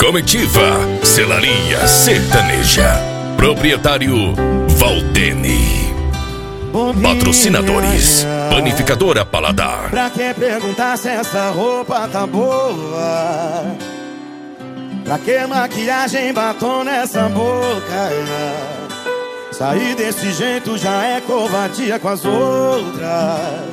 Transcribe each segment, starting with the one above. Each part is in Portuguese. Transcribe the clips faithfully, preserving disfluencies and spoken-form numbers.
Comitiva, Selaria Sertaneja. Proprietário Valdene. Patrocinadores: Panificadora Paladar. Pra que perguntar se essa roupa tá boa? Pra que maquiagem, batom nessa boca? Sair desse jeito já é covardia com as outras.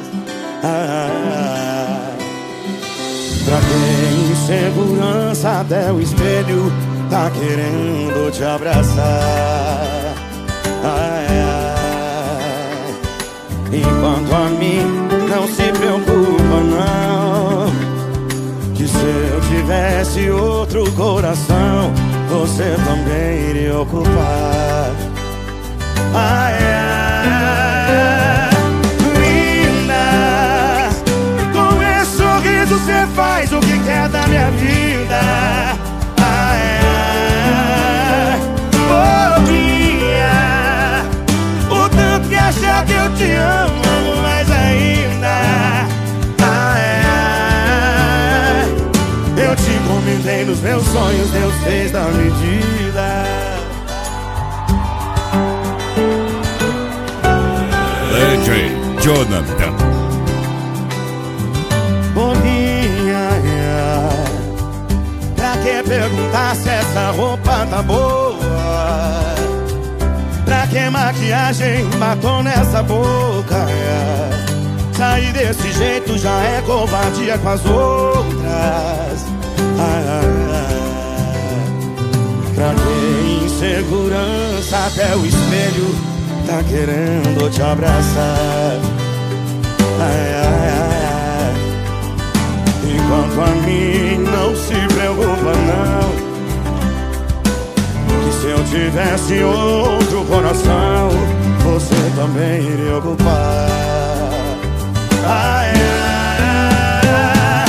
ah, Pra que insegurança até o espelho tá querendo te abraçar? Ai, ai. Enquanto a mim não se preocupa não, que se eu tivesse outro coração, você também iria ocupar. Ai, ai. Linda, com esse sorriso cê faz o que quer da minha vida. Ai, ai. Bobinha, o tanto que achar que eu te amo, amo mais ainda. Ai, ai. Eu te comentei nos meus sonhos, Deus fez da medida. D J Jonathan. Bobinha, pra que perguntar se essa roupa tá boa? Pra que maquiagem, batom nessa boca? Sair desse jeito já é covardia com as outras. Ai, ai, ai. Pra que insegurança até o espelho tá querendo te abraçar? Ai, ai, ai. Enquanto a mim não se preocupa não, que se eu tivesse outro coração, você também iria ocupar. Ai, ai,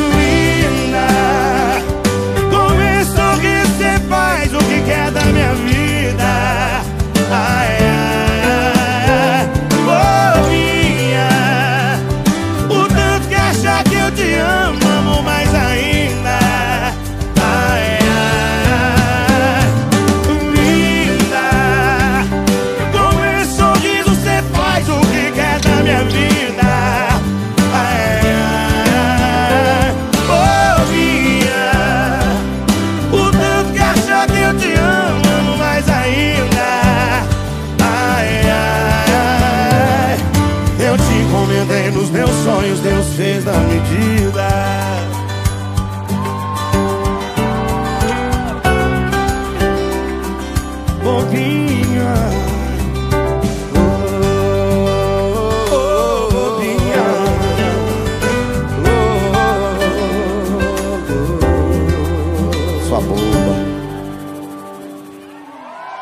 linda, com esse sorriso cê faz o que quer da minha vida. Ai, ai, bobinha, o tanto que achar que eu te amo, amo mais ainda. Ai, ai, linda, com esse sorriso cê faz o que quer da minha vida. Ai, ai, bobinha, o tanto que achar que eu te amo, amo mais ainda. Ai, ai, eu te encomendei nos meus sonhos, Deus fez da medida. Bobinha.